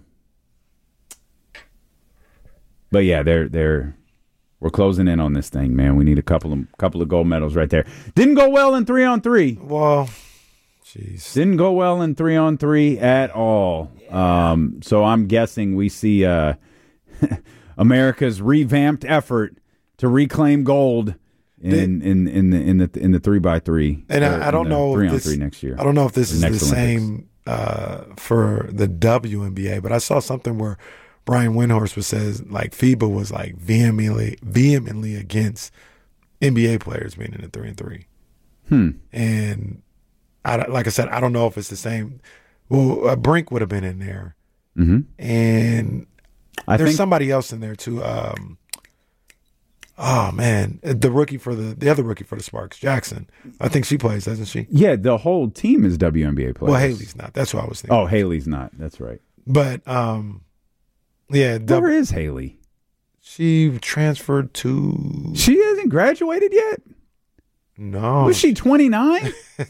yeah, we're closing in on this thing, man. We need a couple of gold medals right there. Didn't go well in 3-on-3. Well, jeez. Didn't go well in 3-on-3 at all. So I'm guessing we see America's revamped effort to reclaim gold in the 3x3. And I don't know 3-on-3 next year. I don't know if this is the Olympics. same for the WNBA, but I saw something where Brian Windhorst says like FIBA was like vehemently against NBA players being in the 3-on-3. And like I said, I don't know if it's the same. Well, Brink would have been in there, and I think somebody else in there too. Oh man, the other rookie for the Sparks, Jackson. I think she plays, doesn't she? Yeah, the whole team is WNBA players. Well, Haley's not. That's what I was thinking. Oh, Haley's not. That's right. But yeah. Where is Haley? She transferred to. She hasn't graduated yet. No. Was she 29? I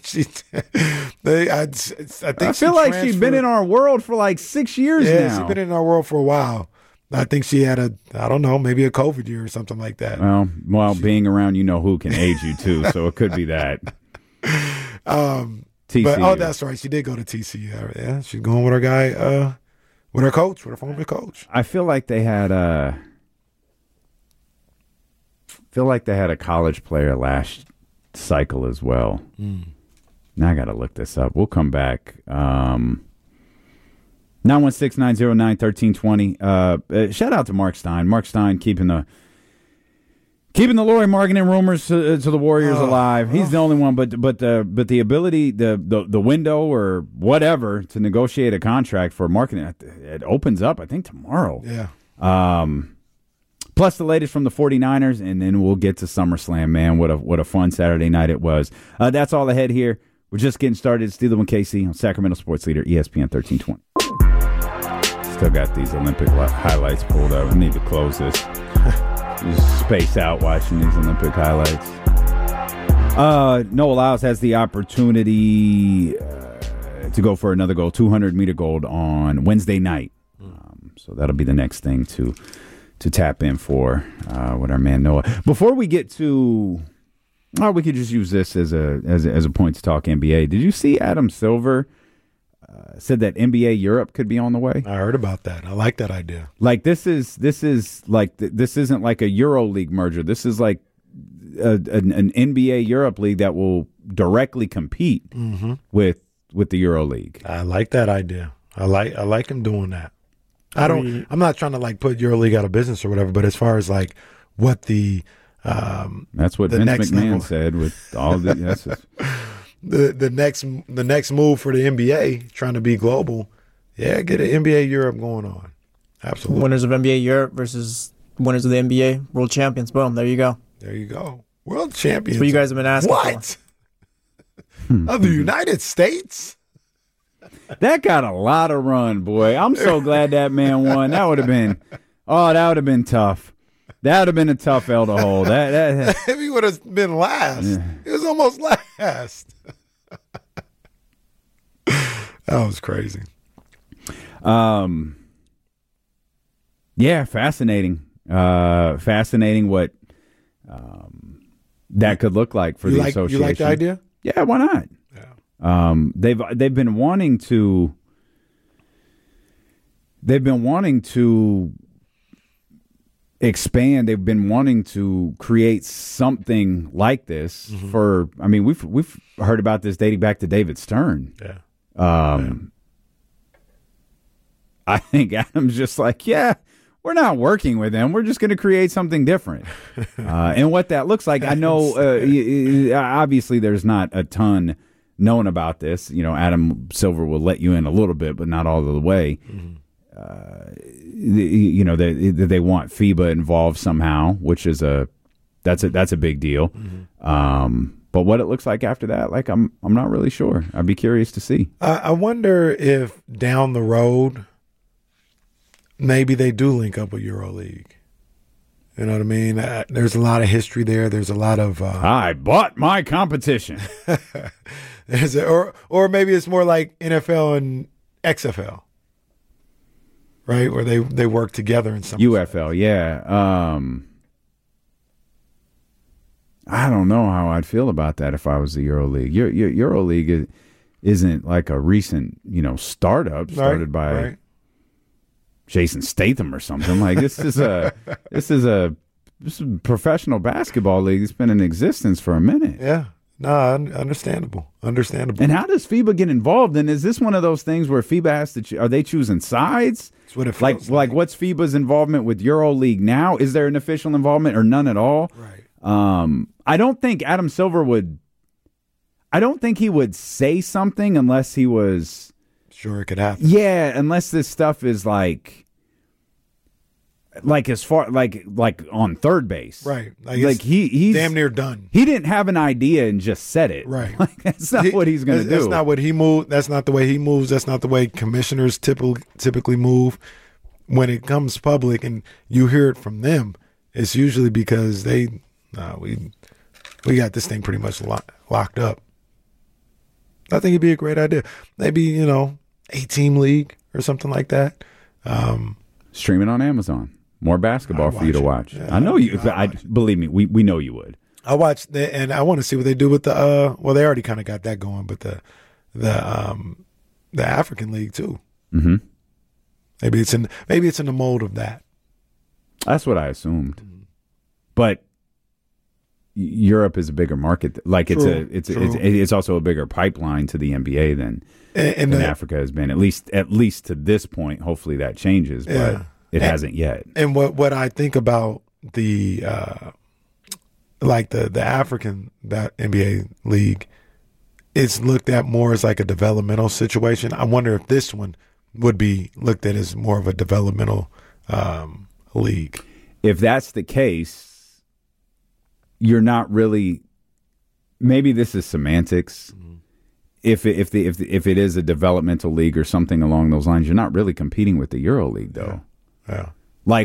think I feel like she's been in our world for like 6 years now. Yeah, she's been in our world for a while. I think she had maybe a COVID year or something like that. Well, being around who can age you too, so it could be that. TCU. But, that's right. She did go to TCU. Yeah, she's going with her guy, with her coach, with her former coach. I feel like they had a college player last cycle as well. Now I got to look this up. We'll come back. 916-909-1320. Shout out to Mark Stein. Mark Stein keeping the Lauri Markkanen rumors to the Warriors alive. He's the only one, but the ability, the window or whatever to negotiate a contract for Markkanen, it opens up I think tomorrow. Yeah. Plus the latest from the 49ers, and then we'll get to SummerSlam, man. What a fun Saturday night it was. That's all ahead here. We're just getting started. It's Steeler and KC on Sacramento Sports Leader, ESPN 1320. Still got these Olympic highlights pulled up. We need to close this. Just space out watching these Olympic highlights. Noah Lyles has the opportunity to go for another gold, 200-meter gold on Wednesday night. So that'll be the next thing to tap in for with our man Noah. Before we get to, we could just use this as a point to talk NBA. Did you see Adam Silver said that NBA Europe could be on the way? I heard about that. I like that idea. Like this isn't like a Euro League merger. This is like an NBA Europe league that will directly compete with the Euro League. I like that idea. I like him doing that. I'm not trying to like put EuroLeague out of business or whatever, but as far as like what the that's what Vince McMahon said with all the the next move for the NBA, trying to be global. Yeah, get an NBA Europe going on. Absolutely. Winners of NBA Europe versus winners of the NBA World Champions. Boom, there you go. There you go. World Champions. That's what you guys have been asking what? Of the United States? That got a lot of run, boy. I'm so glad that man won. That would have been tough. That would have been a tough L to hold. That if he would have been last, he was almost last. That was crazy. Yeah, fascinating. Fascinating what that could look like for the association. You like the idea? Yeah, why not? Yeah. They've been wanting to. They've been wanting to expand. They've been wanting to create something like this for. I mean, we've heard about this dating back to David Stern. Yeah. I think Adam's just like, yeah, we're not working with them. We're just going to create something different. And what that looks like, I know. Obviously, there's not a ton known about this. You know, Adam Silver will let you in a little bit, but not all of the way. They want FIBA involved somehow, which is that's a big deal. But what it looks like after that, like I'm not really sure. I'd be curious to see. I wonder if down the road, maybe they do link up with EuroLeague. You know what I mean? There's a lot of history there. There's a lot of I bought my competition. Or maybe it's more like NFL and XFL. Right, where they work together in some UFL, yeah. I don't know how I'd feel about that if I was the EuroLeague. EuroLeague isn't like a recent, startup started by Jason Statham or something. Like this is a professional basketball league that's been in existence for a minute. Yeah. No, understandable. And how does FIBA get involved? And is this one of those things where FIBA has to? Are they choosing sides? That's what it feels like. What's FIBA's involvement with EuroLeague now? Is there an official involvement or none at all? Right. I don't think Adam Silver would. I don't think he would say something unless he was sure it could happen. Yeah, unless this stuff is like as far like on third base, right? Like he's damn near done. He didn't have an idea and just said it, right? Like that's not what he's going to do. That's not what he moved. That's not the way he moves. That's not the way commissioners typically move. When it comes public and you hear it from them, it's usually because we got this thing pretty much locked up. I think it'd be a great idea. Maybe 8-team league or something like that. Stream it on Amazon. More basketball for you to watch. Yeah, I know you. Believe me, we know you would. I watched and I want to see what they do with the. Well, they already kind of got that going, but the African League too. Mm-hmm. Maybe it's in the mold of that. That's what I assumed, but Europe is a bigger market. Like True. It's also a bigger pipeline to the NBA than Africa has been. At least to this point. Hopefully that changes, but. It hasn't yet. And what I think about the African NBA league, it's looked at more as like a developmental situation. I wonder if this one would be looked at as more of a developmental league. If that's the case, you're not really. Maybe this is semantics. Mm-hmm. If it is a developmental league or something along those lines, you're not really competing with the EuroLeague though. Yeah. Like,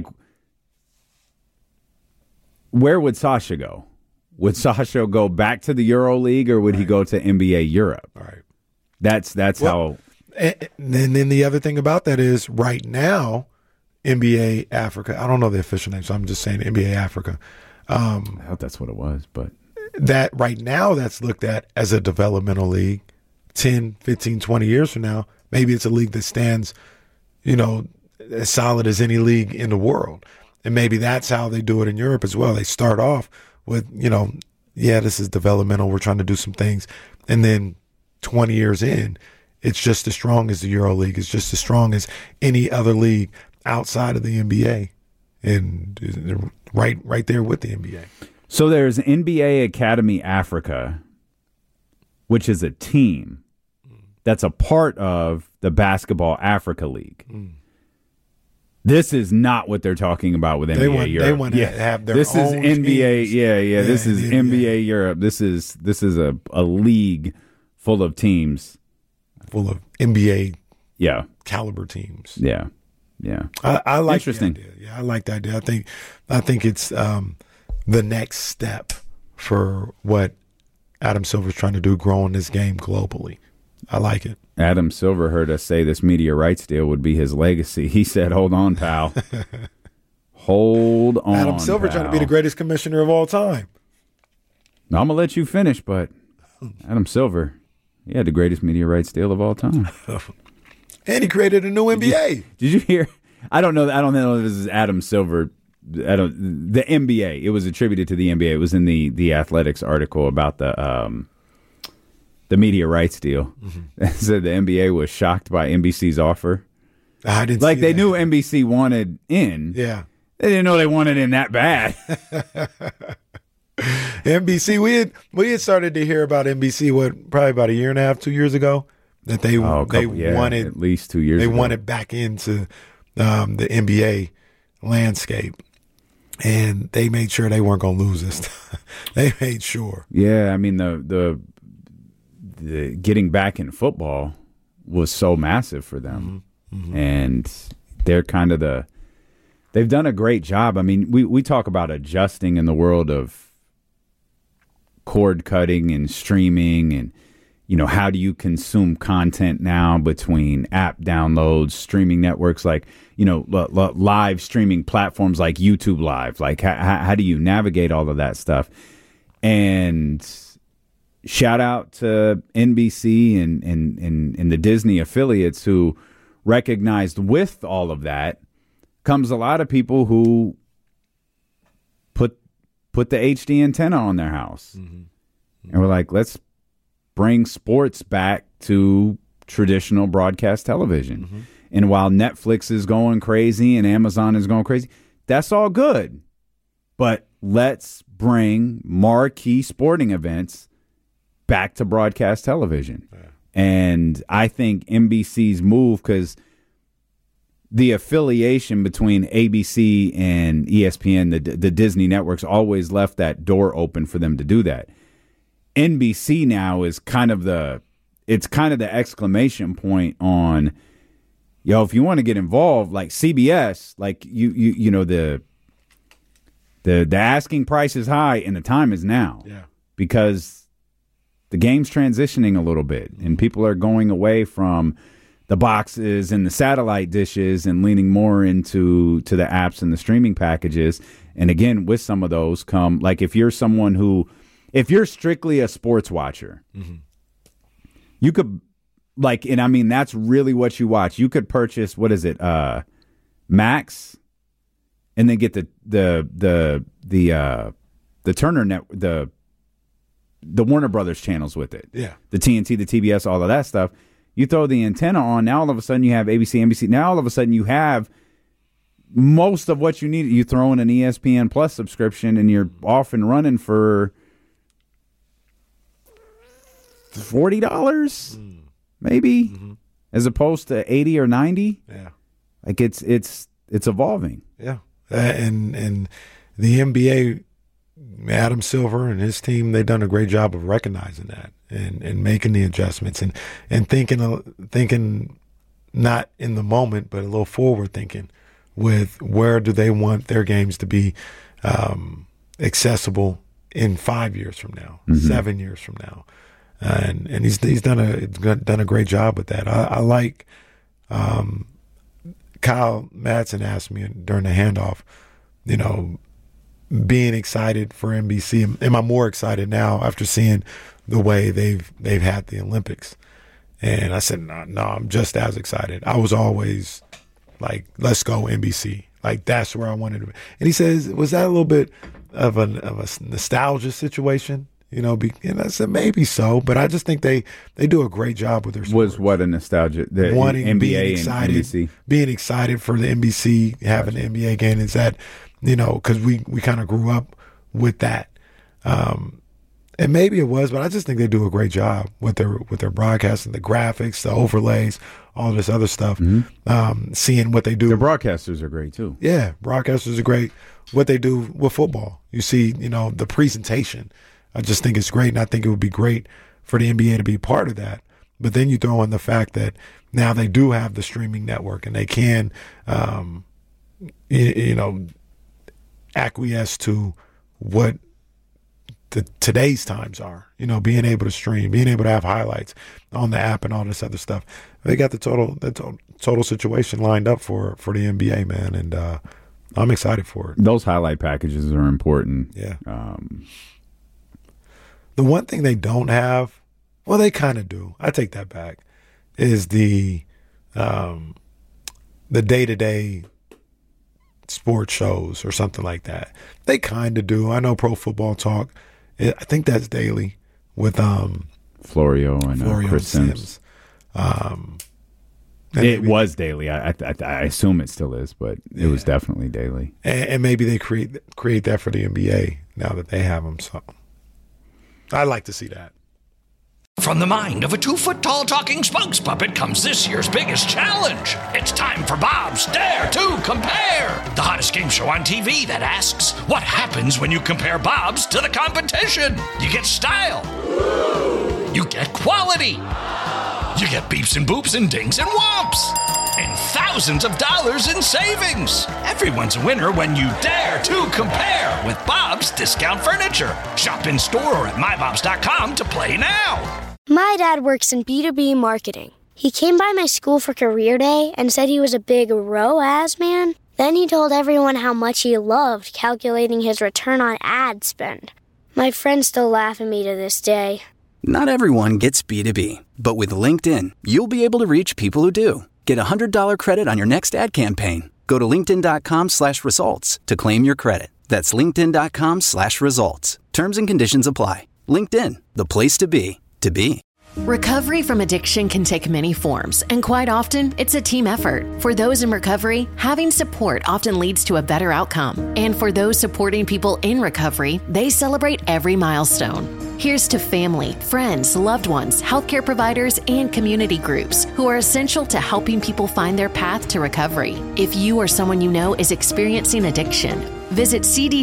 where would Sasha go? Would Sasha go back to the EuroLeague or would he go to NBA Europe? All right. That's how. And then the other thing about that is right now, NBA Africa, I don't know the official name, so I'm just saying NBA Africa. I thought that's what it was, but. That right now that's looked at as a developmental league. 10, 15, 20 years from now, maybe it's a league that stands, as solid as any league in the world. And maybe that's how they do it in Europe as well. They start off with, this is developmental. We're trying to do some things. And then 20 years in, it's just as strong as the EuroLeague. It's just as strong as any other league outside of the NBA. And right there with the NBA. So there's NBA Academy Africa, which is a team that's a part of the Basketball Africa League. Mm. This is not what they're talking about with NBA Europe. They want to have their this own is NBA. teams. Yeah. This is NBA Europe. This is a league full of teams, full of NBA caliber teams. Yeah. I like interesting. The idea. Yeah, I like the idea. I think it's the next step for what Adam Silver's trying to do, growing this game globally. I like it. Adam Silver heard us say this media rights deal would be his legacy. He said, hold on, pal. Hold on, Adam Silver pal. trying to be the greatest commissioner of all time. I'm going to let you finish, but Adam Silver, he had the greatest media rights deal of all time. And he created a new NBA. Did you hear? I don't know if this is Adam Silver. The NBA. It was attributed to the NBA. It was in the Athletics article about the media rights deal. Mm-hmm. It said the NBA was shocked by NBC's offer. I didn't like see they that. knew NBC wanted in. Yeah. They didn't know they wanted in that bad. NBC, we had started to hear about NBC probably about a year and a half, 2 years ago, that they wanted at least 2 years. They ago. wanted back into the NBA landscape, and they made sure they weren't going to lose this. They made sure. Yeah, I mean the getting back in football was so massive for them, and they're kind of they've done a great job. I mean, we talk about adjusting in the world of cord cutting and streaming, and how do you consume content now between app downloads, streaming networks like live streaming platforms like YouTube Live. Like how do you navigate all of that stuff? And shout out to NBC and the Disney affiliates who recognized with all of that comes a lot of people who put the HD antenna on their house. Mm-hmm. And we're like, let's bring sports back to traditional broadcast television. Mm-hmm. And while Netflix is going crazy and Amazon is going crazy, that's all good. But let's bring marquee sporting events back to broadcast television. Yeah. And I think NBC's move, because the affiliation between ABC and ESPN, the Disney networks, always left that door open for them to do that. NBC now is kind of the exclamation point on, if you want to get involved, like CBS, like the asking price is high and the time is now. Yeah. Because the game's transitioning a little bit and people are going away from the boxes and the satellite dishes and leaning more into the apps and the streaming packages. And again, with some of those come, like if you're strictly a sports watcher, you could and I mean, that's really what you watch. You could purchase, what is it? Max, and then get the Turner network, the Warner Brothers channels with it. Yeah. The TNT, the TBS, all of that stuff. You throw the antenna on, now all of a sudden you have ABC, NBC. Now all of a sudden you have most of what you need. You throw in an ESPN Plus subscription and you're off and running for $40 maybe, as opposed to 80 or 90. Yeah. Like it's evolving. Yeah. And the NBA, Adam Silver and his team, they've done a great job of recognizing that and making the adjustments and thinking not in the moment, but a little forward thinking with where do they want their games to be accessible in 5 years from now, 7 years from now. And he's done a great job with that. I like Kyle Madsen asked me during the handoff, being excited for NBC. Am I more excited now after seeing the way they've had the Olympics? And I said, no, I'm just as excited. I was always like, let's go NBC. Like that's where I wanted to be. And he says, was that a little bit of a nostalgia situation? And I said, maybe so, but I just think they do a great job with their sports. Was what a nostalgia? The wanting, NBA being excited, and NBC. Being excited for the NBC, having the NBA game. Is that, because we kind of grew up with that. And maybe it was, but I just think they do a great job with their broadcasting, the graphics, the overlays, all this other stuff. Seeing what they do. The broadcasters are great too. Yeah, broadcasters are great. What they do with football. You see, the presentation. I just think it's great, and I think it would be great for the NBA to be part of that. But then you throw in the fact that now they do have the streaming network, and they can, acquiesce to what today's times are. Being able to stream, being able to have highlights on the app, and all this other stuff. They got the total situation lined up for the NBA, man, and I'm excited for it. Those highlight packages are important. Yeah. The one thing they don't have, well, they kind of do. I take that back, is the day-to-day sports shows or something like that. They kind of do. I know Pro Football Talk. I think that's daily with Florio and Chris Sims. It was daily. I assume it still is, but it was definitely daily. And maybe they create that for the NBA now that they have them. So I'd like to see that. From the mind of a 2-foot-tall talking spokes puppet comes this year's biggest challenge. It's time for Bob's Dare to Compare, the hottest game show on TV that asks, what happens when you compare Bob's to the competition? You get style. You get quality. You get beeps and boops and dings and whomps. And thousands of dollars in savings. Everyone's a winner when you dare to compare with Bob's Discount Furniture. Shop in store or at mybobs.com to play now. My dad works in B2B marketing. He came by my school for career day and said he was a big ROAS man. Then he told everyone how much he loved calculating his return on ad spend. My friends still laugh at me to this day. Not everyone gets B2B, but with LinkedIn, you'll be able to reach people who do. Get a $100 credit on your next ad campaign. Go to linkedin.com/results to claim your credit. That's linkedin.com/results. Terms and conditions apply. LinkedIn, the place to be, to be. Recovery from addiction can take many forms, and quite often, it's a team effort. For those in recovery, having support often leads to a better outcome. And for those supporting people in recovery, they celebrate every milestone. Here's to family, friends, loved ones, healthcare providers, and community groups who are essential to helping people find their path to recovery. If you or someone you know is experiencing addiction, visit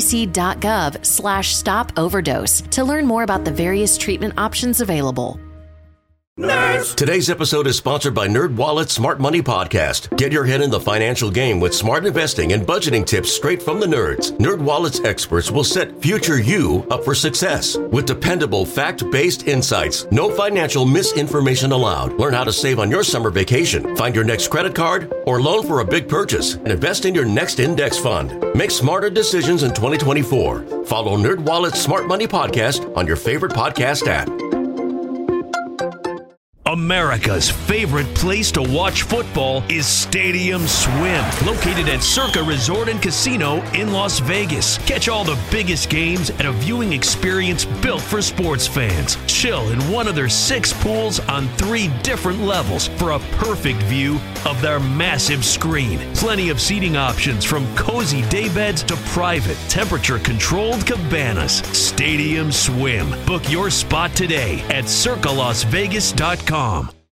cdc.gov/stop-overdose to learn more about the various treatment options available. Nerds! Today's episode is sponsored by NerdWallet's Smart Money Podcast. Get your head in the financial game with smart investing and budgeting tips straight from the nerds. NerdWallet's experts will set future you up for success. With dependable, fact-based insights, no financial misinformation allowed. Learn how to save on your summer vacation, find your next credit card, or loan for a big purchase, and invest in your next index fund. Make smarter decisions in 2024. Follow NerdWallet's Smart Money Podcast on your favorite podcast app. America's favorite place to watch football is Stadium Swim, located at Circa Resort and Casino in Las Vegas. Catch all the biggest games at a viewing experience built for sports fans. Chill in one of their 6 pools on 3 different levels for a perfect view of their massive screen. Plenty of seating options from cozy daybeds to private, temperature-controlled cabanas. Stadium Swim. Book your spot today at circalasvegas.com.